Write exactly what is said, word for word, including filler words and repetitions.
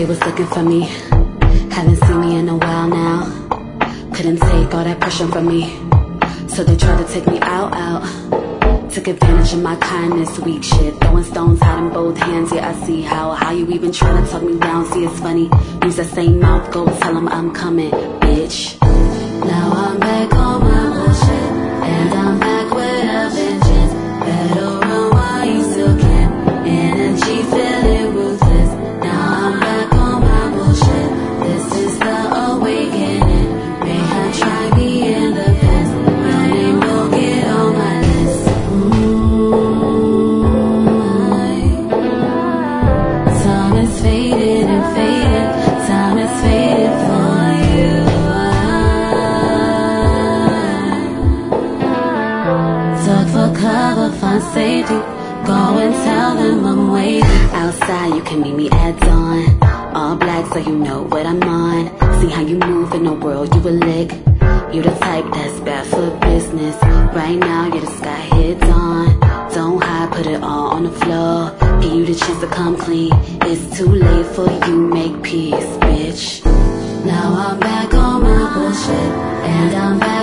was looking for me. Haven't seen me in a while now. Couldn't take all that pressure from me, so they tried to take me out, out. Took advantage of my kindness, weak shit. Throwing stones out in both hands, yeah, I see how. How you even trying to talk me down, see it's funny. Use that same mouth, go tell them I'm coming, bitch. Now I'm back on my bullshit, and I'm back with a vengeance. Better run while you still can. Energy feeling ruthless. Now I'm back on my bullshit. This is the awakening. May have tried me in the past. My name will get on my list. Mm-hmm. Time is fading and fading. Time is fading for you. Duck for cover, find safety. Go and tell them I'm waiting. Outside, you can meet me at dawn. All black, so you know what I'm on. See how you move in the world, you a lick. You the type that's bad for business. Right now, you're the sky heads on. Don't hide, put it all on the floor. Give you the chance to come clean. It's too late for you, make peace, bitch. Now I'm back on my bullshit, and I'm back